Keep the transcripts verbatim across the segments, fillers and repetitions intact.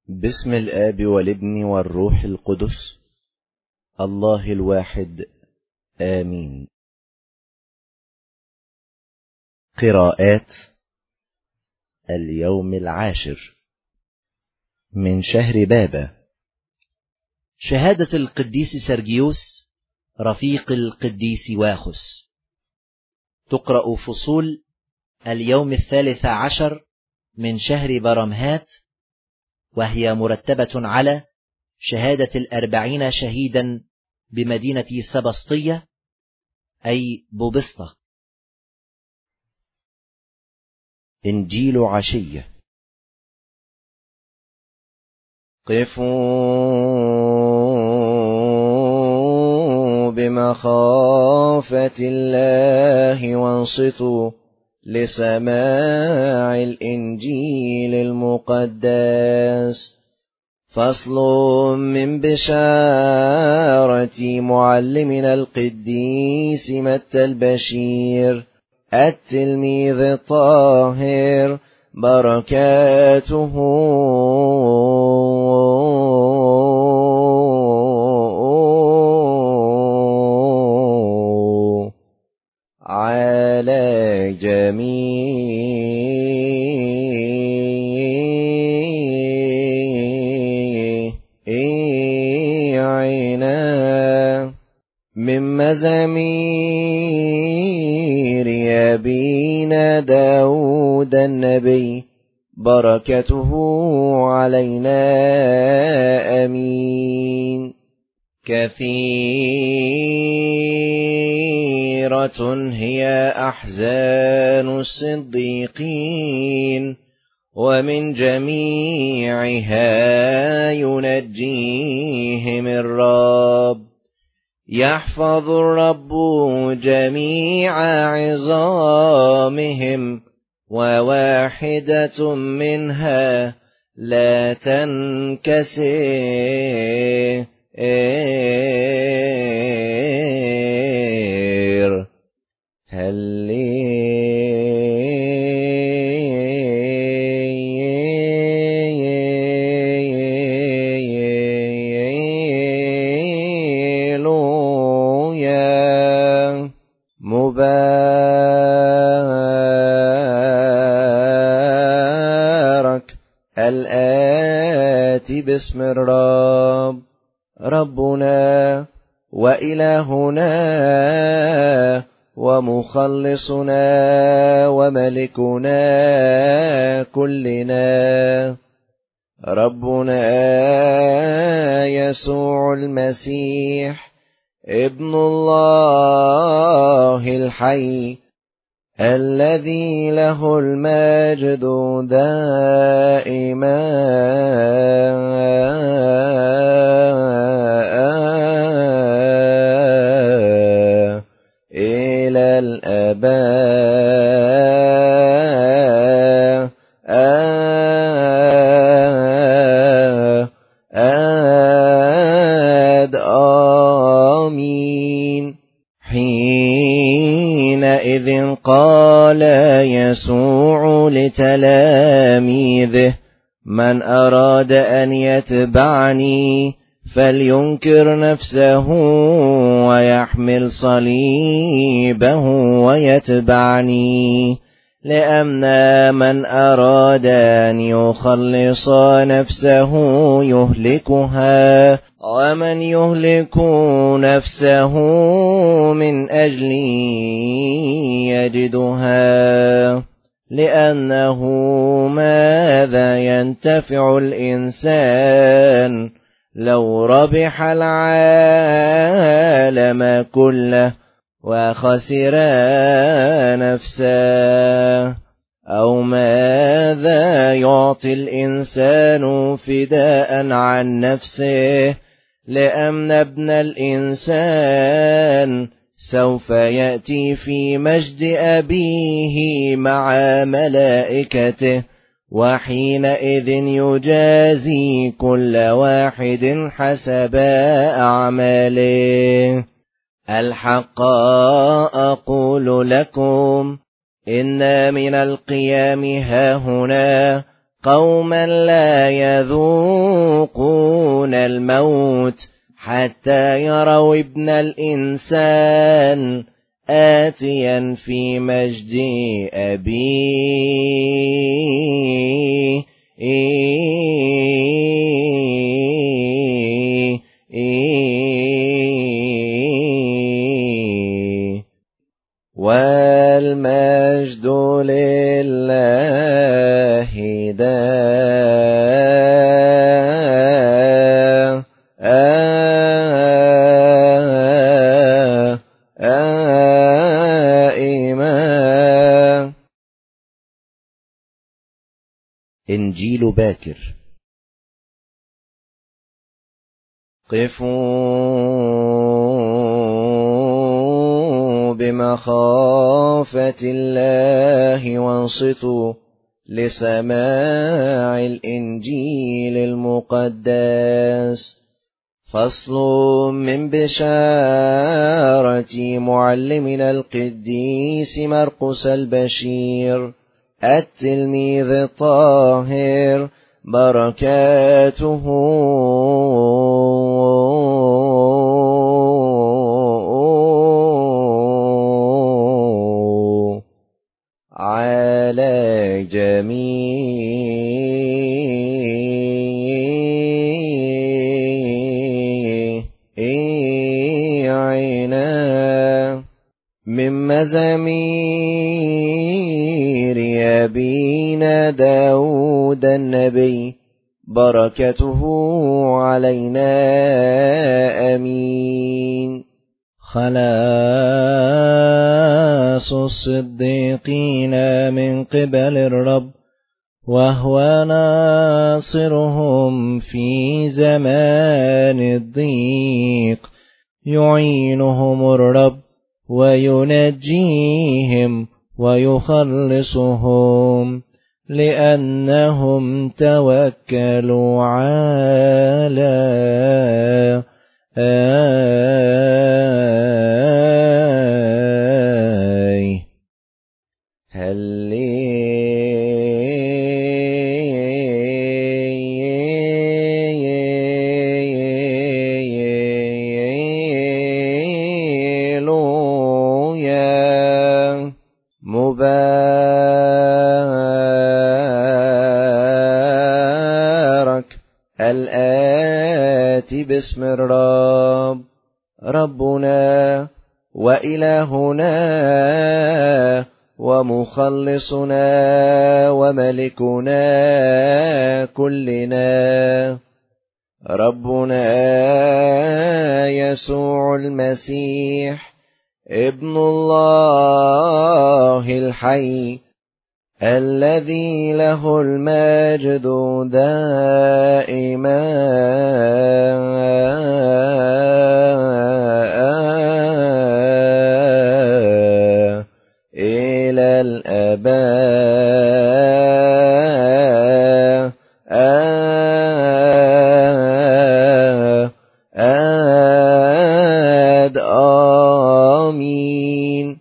باسم الآب والابن والروح القدس الله الواحد آمين. قراءات اليوم العاشر من شهر بابا. شهادة القديس سرجيوس رفيق القديس واخس. تقرأ فصول اليوم الثالث عشر من شهر برمهات، وهي مرتبة على شهادة الأربعين شهيدا بمدينة سبسطية أي بوبسطة. إنجيل عشية. قفوا بمخافة الله وانصتوا لسماع الإنجيل المقدس. فصل من بشارة معلمنا القديس متى البشير التلميذ الطاهر، بركاته على جميعنا. من مزامير أبينا داود النبي، بركته علينا آمين. كثيرة هي أحزان الصديقين، ومن جميعها ينجيهم الرب. يحفظ الرب جميع عظامهم، وواحدة منها لا تنكسر. هللويا. مبارك الآتي باسم الرب، ربنا وإلهنا ومخلصنا وملكنا كلنا، ربنا يسوع المسيح ابن الله الحي، الذي له المجد دائما إلى الآباء. آمين. حينئذ قال يسوع لتلاميذه: من أراد أن يتبعني فلينكر نفسه ويحمل صليبه ويتبعني. لأن من أراد أن يخلص نفسه يهلكها، ومن يهلك نفسه من أجلي يجدها. لأنه ماذا ينتفع الإنسان لو ربح العالم كله وخسر نفسه؟ أو ماذا يعطي الإنسان فداء عن نفسه؟ لأن ابن الإنسان سوف يأتي في مجد أبيه مع ملائكته، وحينئذ يجازي كل واحد حسب أعماله. الحق أقول لكم إن من القيام هاهنا قوما لا يذوقون الموت حتى يروا ابن الإنسان آتيا في مجد أبيه. والمجد لله دائما. إنجيل باكر. قفوا بمخافة الله وانصتوا لسماع الإنجيل المقدس. فصل من بشارة معلمنا القديس مرقس البشير التلميذ الطاهر، بركاته على جميعنا. من مزامير أبينا داود النبي، بركته علينا آمين. خلاص الصديقين من قبل الرب، وهو ناصرهم في زمان الضيق. يعينهم الرب وينجيهم ويخلصهم، لأنهم توكلوا على آي. هللويا. مبارك الآتي باسم الرب، ربنا وإلهنا ومخلصنا وملكنا كلنا، ربنا يسوع المسيح ابن الله الحي، الذي له المجد دائما إلى الآباء. آمين.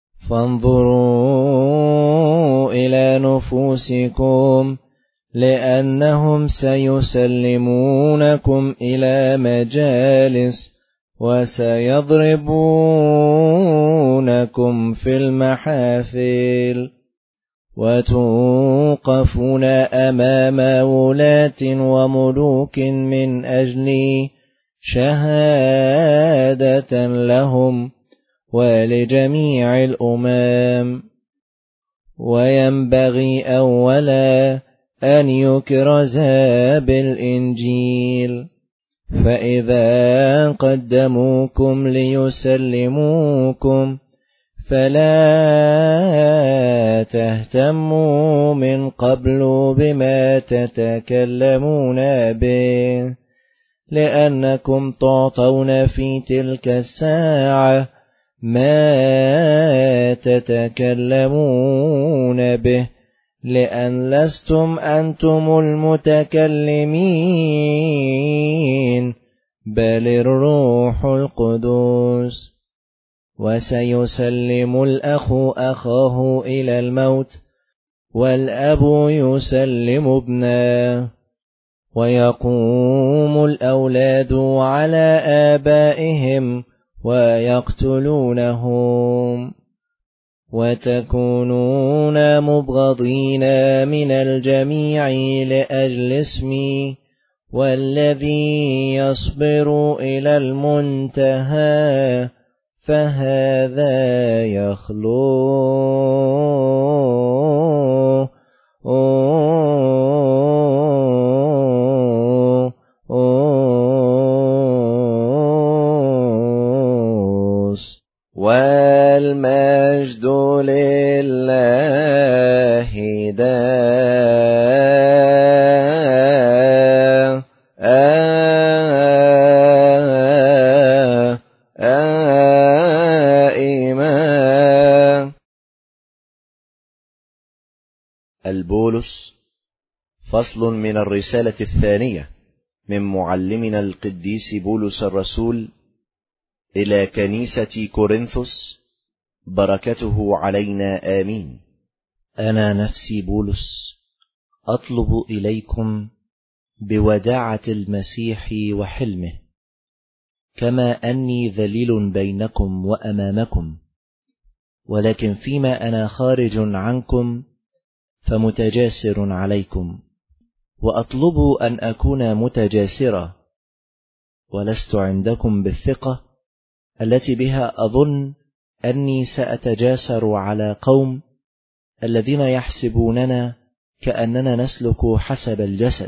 فانظروا إلى نفوسكم، لأنهم سيسلمونكم إلى مجالس وسيضربونكم في المحافل، وتوقفون أمام ولاة وملوك من أجل شهادة لهم ولجميع الأمم. وينبغي أولا أن يكرز بالإنجيل، فإذا قدموكم ليسلموكم فلا تهتموا من قبل بما تتكلمون به، لأنكم تعطون في تلك الساعة ما تتكلمون به، لأن لستم أنتم المتكلمين بل الروح القدس. وسيسلم الأخ أخاه إلى الموت، والأب يسلم ابنه، ويقوم الأولاد على آبائهم ويقتلونهم، وتكونون مبغضين من الجميع لأجل اسمي، والذي يصبر إلى المنتهى فهذا يخلو والمجد لله دائما. البولس، فصل من الرسالة الثانية من معلمنا القديس بولس الرسول إلى كنيسة كورنثوس، بركته علينا آمين. أنا نفسي بولس أطلب إليكم بوداعة المسيح وحلمه، كما أني ذليل بينكم وأمامكم، ولكن فيما أنا خارج عنكم فمتجاسر عليكم، وأطلب أن أكون متجاسرا، ولست عندكم بالثقة التي بها أظن أني سأتجاسر على قوم الذين يحسبوننا كأننا نسلك حسب الجسد،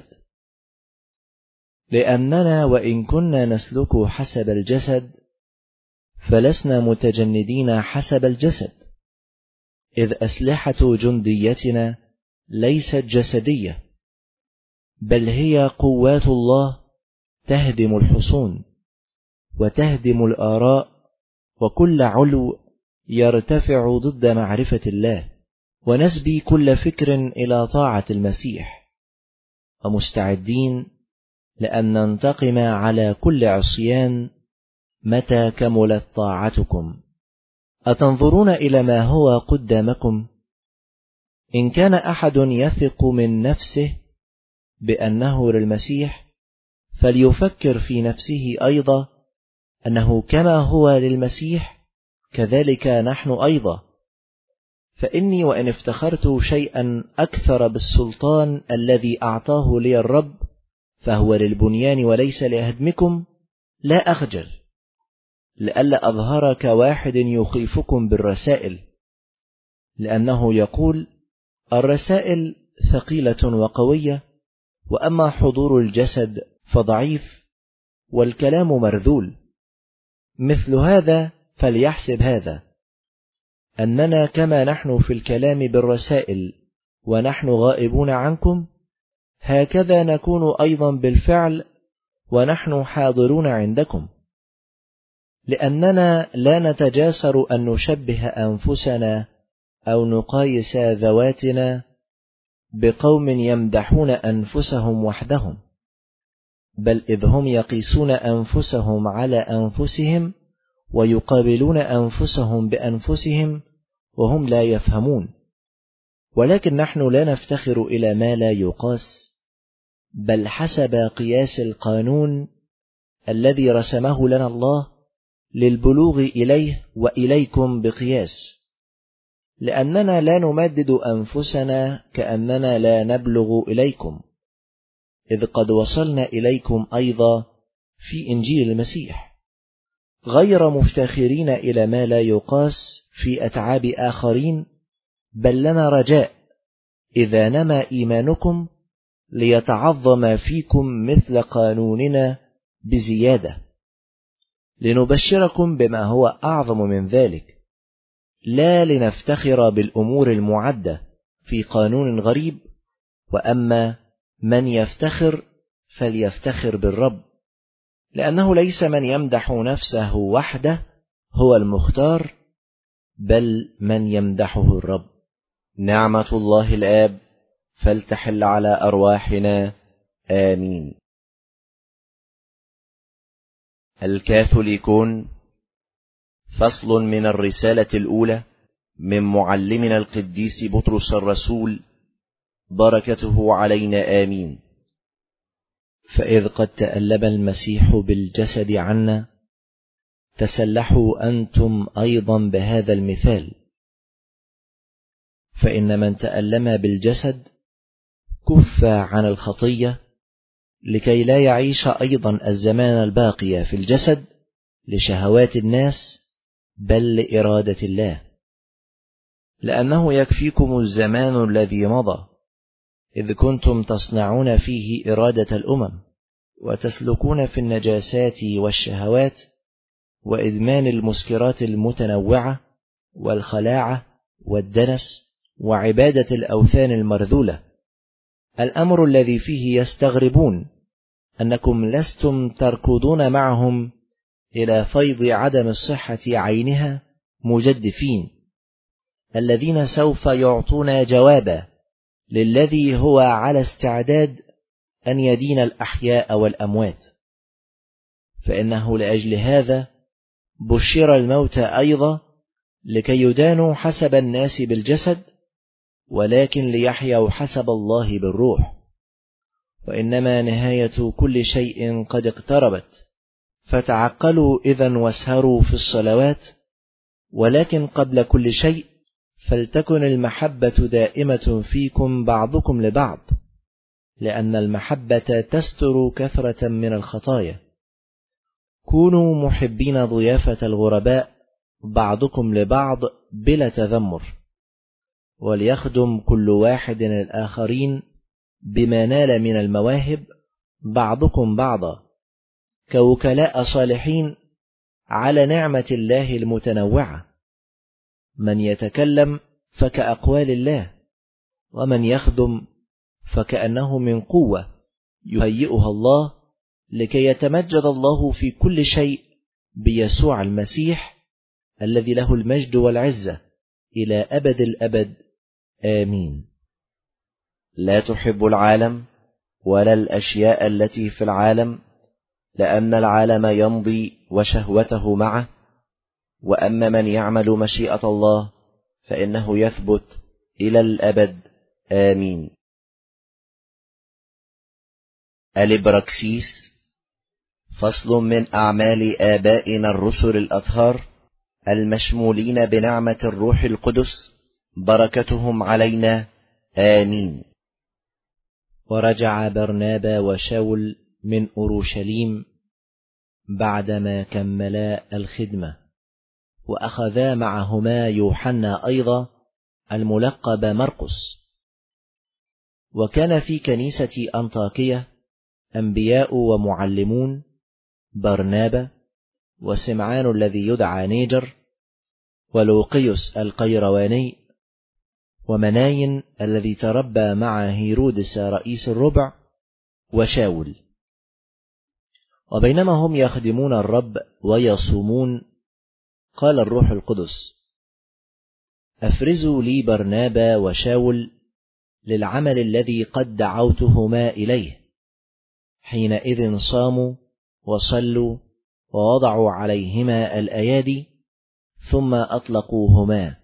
لأننا وإن كنا نسلك حسب الجسد فلسنا متجندين حسب الجسد، إذ أسلحة جنديتنا ليست جسدية، بل هي قوات الله تهدم الحصون وتهدم الآراء وكل علو يرتفع ضد معرفة الله، ونسبي كل فكر إلى طاعة المسيح، ومستعدين لأن ننتقم على كل عصيان متى كملت طاعتكم. أتنظرون إلى ما هو قدامكم؟ إن كان أحد يثق من نفسه بأنه للمسيح فليفكر في نفسه أيضا أنه كما هو للمسيح كذلك نحن أيضا. فإني وإن افتخرت شيئا أكثر بالسلطان الذي أعطاه لي الرب فهو للبنيان وليس لهدمكم، لا أخجل، لئلا أظهر كواحد يخيفكم بالرسائل، لأنه يقول: الرسائل ثقيلة وقوية، وأما حضور الجسد فضعيف، والكلام مرذول. مثل هذا فليحسب هذا، أننا كما نحن في الكلام بالرسائل ونحن غائبون عنكم، هكذا نكون أيضا بالفعل ونحن حاضرون عندكم، لأننا لا نتجاسر أن نشبه أنفسنا أو نقايس ذواتنا بقوم يمدحون أنفسهم وحدهم، بل إذ هم يقيسون أنفسهم على أنفسهم ويقابلون أنفسهم بأنفسهم وهم لا يفهمون. ولكن نحن لا نفتخر إلى ما لا يقاس، بل حسب قياس القانون الذي رسمه لنا الله للبلوغ إليه وإليكم بقياس، لأننا لا نمدد أنفسنا كأننا لا نبلغ إليكم، إذ قد وصلنا إليكم أيضا في إنجيل المسيح، غير مفتخرين إلى ما لا يقاس في أتعاب آخرين، بل لنا رجاء إذا نما إيمانكم ليتعظم فيكم مثل قانوننا بزيادة، لنبشركم بما هو أعظم من ذلك، لا لنفتخر بالأمور المعدة في قانون غريب، وأما من يفتخر فليفتخر بالرب، لأنه ليس من يمدح نفسه وحده هو المختار، بل من يمدحه الرب. نعمة الله الآب فلتحل على أرواحنا آمين. الكاثوليكون، فصل من الرسالة الأولى من معلمنا القديس بطرس الرسول بركته علينا آمين. فإذ قد تألم المسيح بالجسد عنا، تسلحوا أنتم أيضا بهذا المثال. فإن من تألم بالجسد كف عن الخطية، لكي لا يعيش أيضا الزمان الباقي في الجسد لشهوات الناس، بل لإرادة الله. لأنه يكفيكم الزمان الذي مضى، إذ كنتم تصنعون فيه إرادة الأمم، وتسلكون في النجاسات والشهوات، وإدمان المسكرات المتنوعة، والخلاعة والدنس، وعبادة الأوثان المرذولة. الأمر الذي فيه يستغربون أنكم لستم تركضون معهم إلى فيض عدم الصحة عينها مجدفين، الذين سوف يعطون جوابا للذي هو على استعداد أن يدين الأحياء والأموات. فإنه لأجل هذا بشر الموت أيضا، لكي يدانوا حسب الناس بالجسد، ولكن ليحيوا حسب الله بالروح. وإنما نهاية كل شيء قد اقتربت، فتعقلوا إذن واسهروا في الصلوات. ولكن قبل كل شيء فلتكن المحبة دائمة فيكم بعضكم لبعض، لأن المحبة تستر كثرة من الخطايا. كونوا محبين ضيافة الغرباء بعضكم لبعض بلا تذمر، وليخدم كل واحد الآخرين بما نال من المواهب بعضكم بعضا، كوكلاء صالحين على نعمة الله المتنوعة. من يتكلم فكأقوال الله، ومن يخدم فكأنه من قوة يهيئها الله، لكي يتمجد الله في كل شيء بيسوع المسيح، الذي له المجد والعزة إلى أبد الأبد. آمين. لا تحب العالم ولا الأشياء التي في العالم، لأن العالم يمضي وشهوته معه، وأما من يعمل مشيئة الله فإنه يثبت إلى الأبد. آمين. الإبراكسيس، فصل من أعمال آبائنا الرسل الأطهار المشمولين بنعمة الروح القدس، بركتهم علينا. آمين. ورجع برنابا وشاول من أورشليم بعدما كملا الخدمة، وأخذا معهما يوحنا أيضا الملقب مرقس. وكان في كنيسة أنطاكية أنبياء ومعلمون، برنابا وسمعان الذي يدعى نيجر، ولوقيوس القيرواني، ومناين الذي تربى مع هيرودس رئيس الربع، وشاول. وبينما هم يخدمون الرب ويصومون، قال الروح القدس: أفرزوا لي برنابا وشاول للعمل الذي قد دعوتهما إليه. حينئذ صاموا وصلوا ووضعوا عليهما الأيادي، ثم أطلقوهما.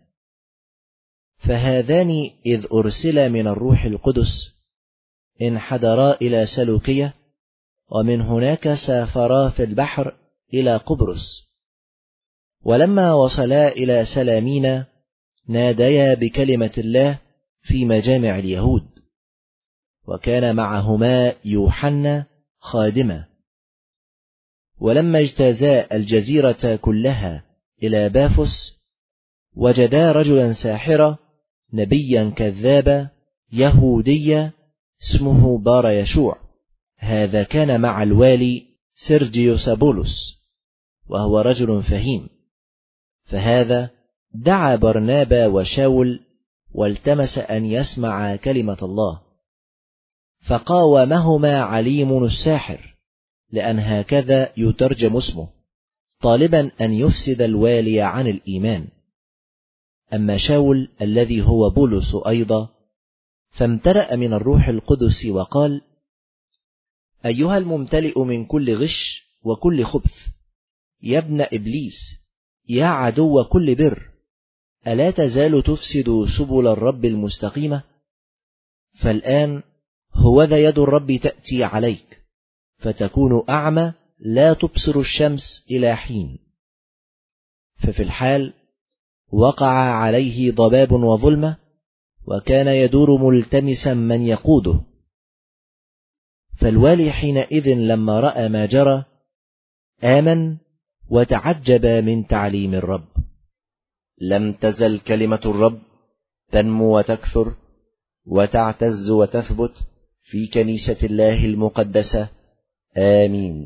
فهذان إذ أرسلا من الروح القدس انحدرا إلى سلوكية، ومن هناك سافرا في البحر إلى قبرص. ولما وصلا إلى سلامينا ناديا بكلمة الله في مجامع اليهود، وكان معهما يوحنا خادما. ولما اجتازا الجزيرة كلها إلى بافس، وجدا رجلا ساحرا نبيا كذابا يهوديا اسمه بار يشوع. هذا كان مع الوالي سيرجيوس بولس، وهو رجل فهيم. فهذا دعا برنابا وشاول والتمس أن يسمع كلمة الله، فقاومهما عليم الساحر، لأن هكذا يترجم اسمه، طالبا أن يفسد الوالي عن الإيمان. أما شاول الذي هو بولس أيضا فامتلأ من الروح القدس وقال: أيها الممتلئ من كل غش وكل خبث، يا ابن إبليس، يا عدو كل بر، ألا تزال تفسد سبل الرب المستقيمة؟ فالآن هوذا يد الرب تأتي عليك، فتكون أعمى لا تبصر الشمس إلى حين. ففي الحال وقع عليه ضباب وظلمة، وكان يدور ملتمسا من يقوده. فالوالي حينئذ لما رأى ما جرى آمن وتعجب من تعليم الرب. لم تزل كلمة الرب تنمو وتكثر وتعتز وتثبت في كنيسة الله المقدسة. آمين.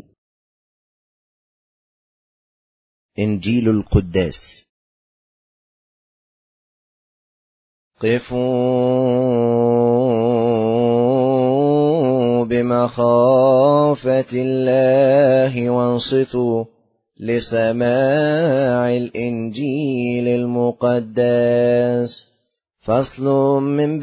إنجيل القداس. قفوا بمخافة الله وانصتوا لسماع الإنجيل المقدس. فصل من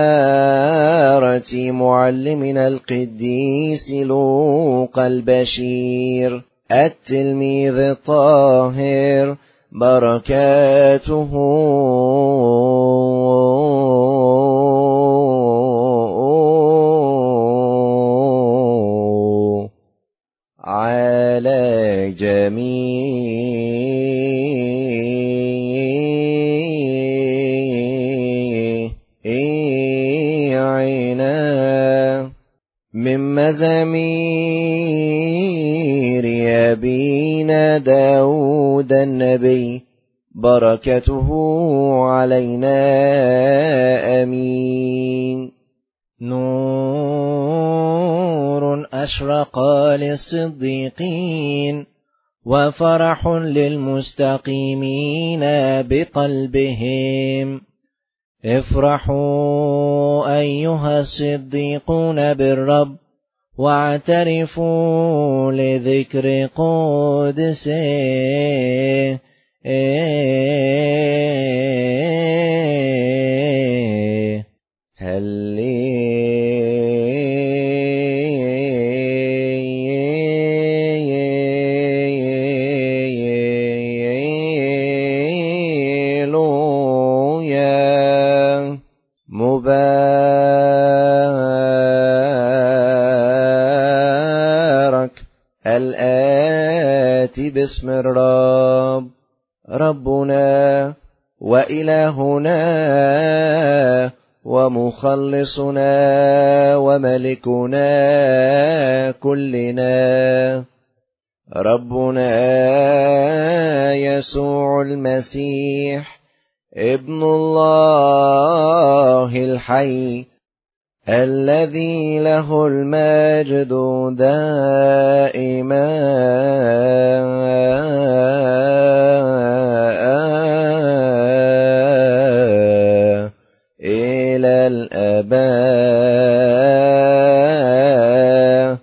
بشارة معلمنا القديس لوقا البشير التلميذ الطاهر، بركاته على جميعنا. من مزامير أبينا داود النبي، بركته علينا. آمين. نور أشرق للصديقين، وفرح للمستقيمين بقلبهم. افرحوا أيها الصديقون بالرب، واعترفوا لذكر قدسه. هللويا. مبارك الآتي باسم الرب، ربنا وإلهنا ومخلصنا وملكنا كلنا، ربنا يسوع المسيح ابن الله الحي، الذي له المجد دائما إلى الآباء.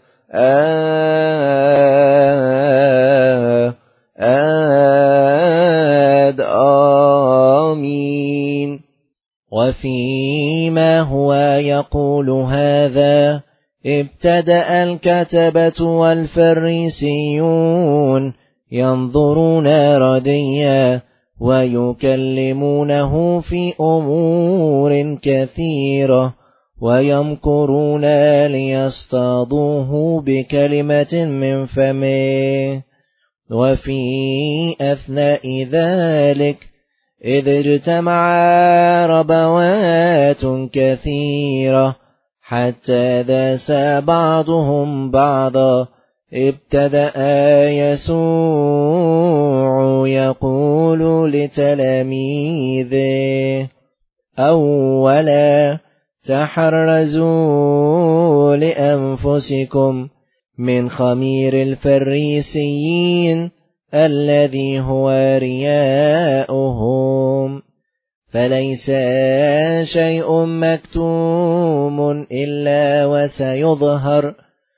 آمين. وفيما هو يقول هذا، ابتدأ الكتبة والفريسيون ينظرون رديا، ويكلمونه في أمور كثيرة، ويمكرون ليصطادوه بكلمة من فمه. وفي أثناء ذلك إذ اجتمع ربوات كثيرة حتى داس بعضهم بعضا، ابتدأ يسوع يقول لتلاميذه: أولا تحرزوا لأنفسكم من خمير الفريسيين الذي هو رياؤهم، فليس شيء مكتوم إلا وسيظهر،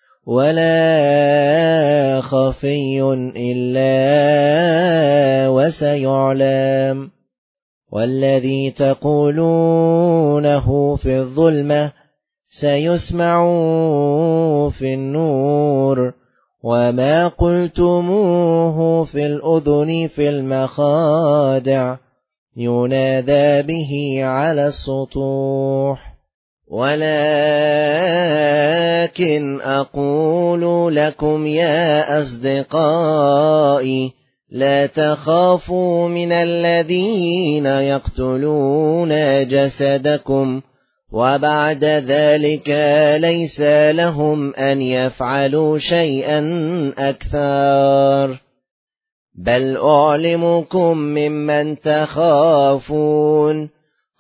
ولا خفي إلا وسيعلم. والذي تقولونه في الظلمة سيسمع في النور، وما قلتموه في الأذن في المخادع ينادى به على السطوح. ولكن أقول لكم يا أصدقائي لا تخافوا من الذين يقتلون جسدكم وبعد ذلك ليس لهم أن يفعلوا شيئا أكثر، بل أعلمكم ممن تخافون.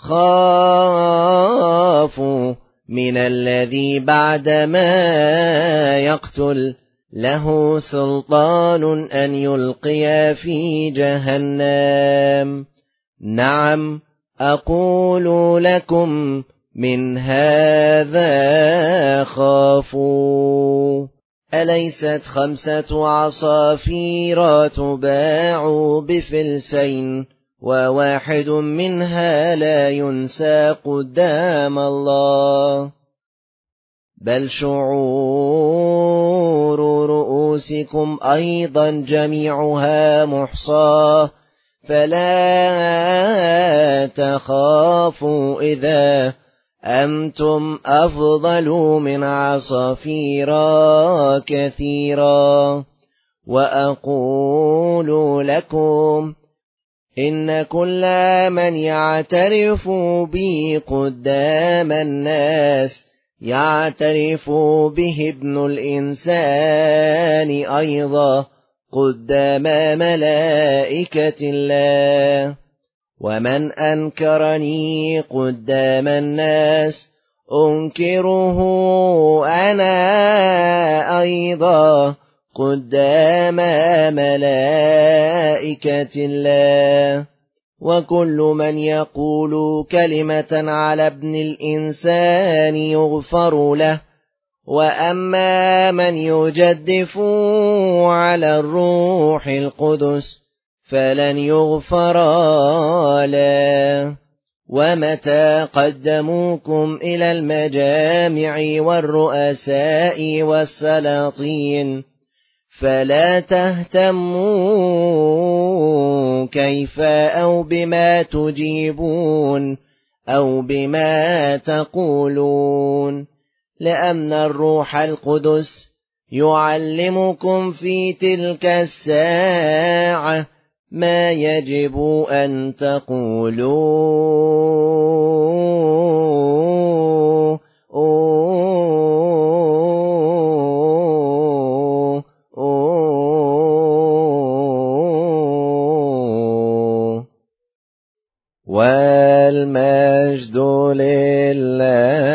خافوا من الذي بعدما يقتل له سلطان أن يلقي في جهنم. نعم أقول لكم من هذا خافوا. أليست خمسة عصافير تباع بفلسين وواحد منها لا ينسى قدام الله؟ بل شعور رؤوسكم أيضا جميعها محصاة، فلا تخافوا إذا أنتم أفضل من عصافير كثيرا. وأقول لكم إن كل من يعترف بي قدام الناس يعترف به ابن الإنسان أيضا قدام ملائكة الله. ومن أنكرني قدام الناس أنكره أنا أيضا قدام ملائكة الله. وكل من يقول كلمة على ابن الإنسان يغفر له، وأما من يجدف على الروح القدس فلن يغفر له. ومتى قدموكم إلى المجامع والرؤساء والسلاطين فلا تهتموا كيف أو بما تجيبون أو بما تقولون، لأن الروح القدس يعلمكم في تلك الساعة ما يجب أن تقولوا. والمجد لله